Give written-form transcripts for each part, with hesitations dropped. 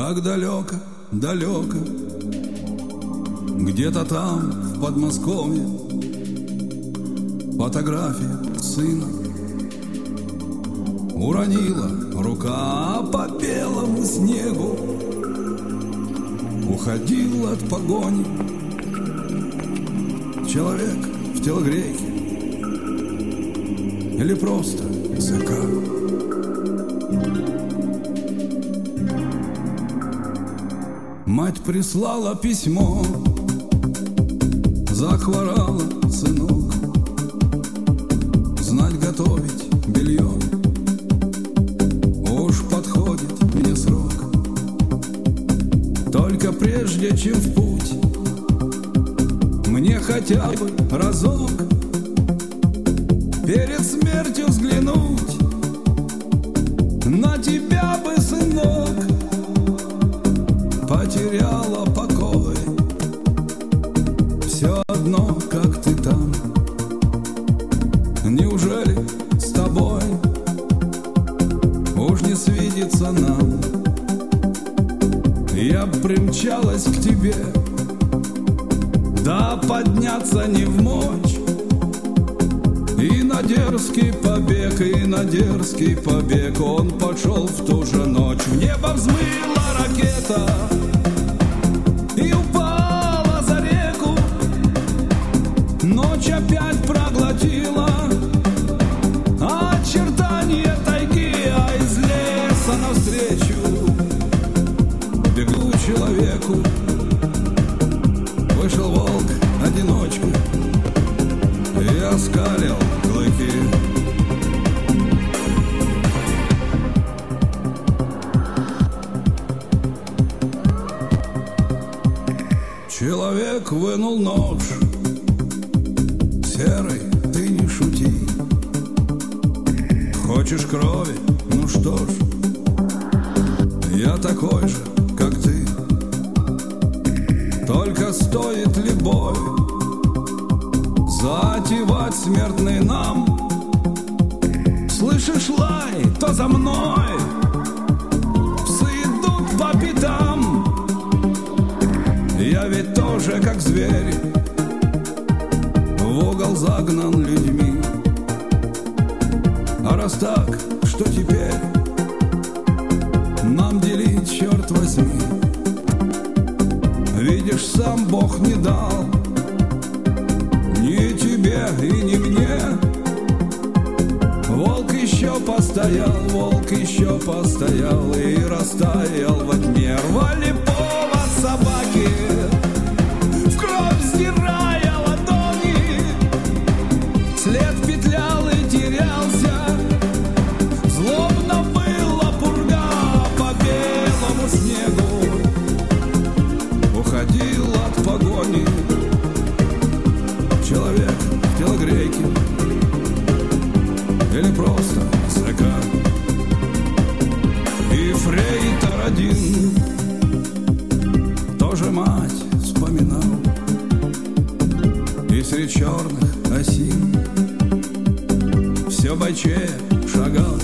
Как далеко, далеко, где-то там, в Подмосковье, фотография сына уронила рука по белому снегу, уходил от погони человек в телогрейке или просто ЗК. Мать прислала письмо, захворала сынок, знать готовить белье, уж подходит мне срок. Только прежде чем в путь, мне хотя бы разок перед смертью взглянуть на тебя бы, сынок. Потеряла покой, все одно, как ты там. Неужели с тобой уж не свидится нам? Я примчалась к тебе, да подняться не вмочь. И на дерзкий побег, и на дерзкий побег он пошел в ту же ночь. В небо взмыла ракета и упала за реку. Ночь опять проглотила очертания тайги, а из леса навстречу бегу человеку. Вышел волк-одиночка и оскалил клыки. Человек вынул нож. Серый, ты не шути. Хочешь крови? Ну что ж, я такой же, как ты. Только стоит ли бой затевать смертный нам? Слышишь лай, то за мной псы идут по пятам. Я ведь тоже как зверь, в угол загнан людьми. А раз так, что теперь нам делить, черт возьми? Видишь, сам Бог не дал ни тебе и ни мне. Волк еще постоял, волк еще постоял и растаял во тьме. Рвали повод собаки, в кровь сдирая ладони. След петлял и терялся, злобно была пурга по белому снегу. Уходил от погони человек в телогрейке или просто ЗК. И фрейтор один тоже мать вспоминал, и средь черных осин все бойче шагал.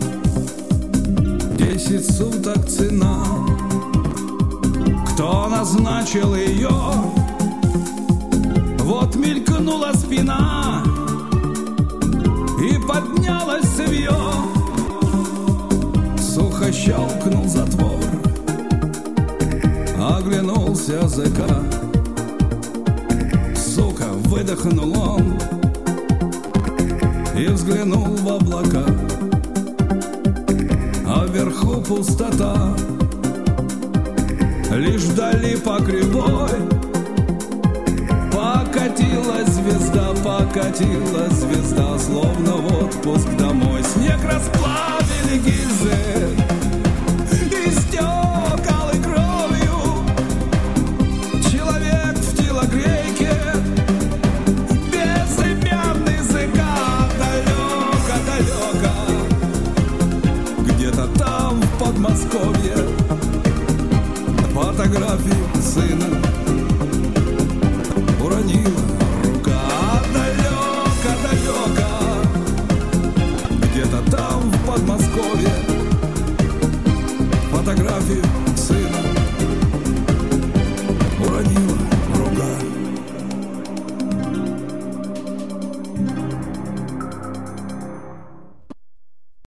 10 суток цена, кто назначил ее? Вот мелькнула спина и поднялось цевье. Сухо щелкнул затвор, оглянулся ЗК. Сука, выдохнул он и взглянул в облака. А вверху пустота, лишь вдали по кривой покатилась звезда, словно в отпуск домой. Снег расплавили гильзы, истекал и кровью. Человек в телогрейке, безымянный ЗК. Далеко, где-то там в Подмосковье, фотографии сына уронила рука. Далеко, где-то там в Подмосковье, фотографии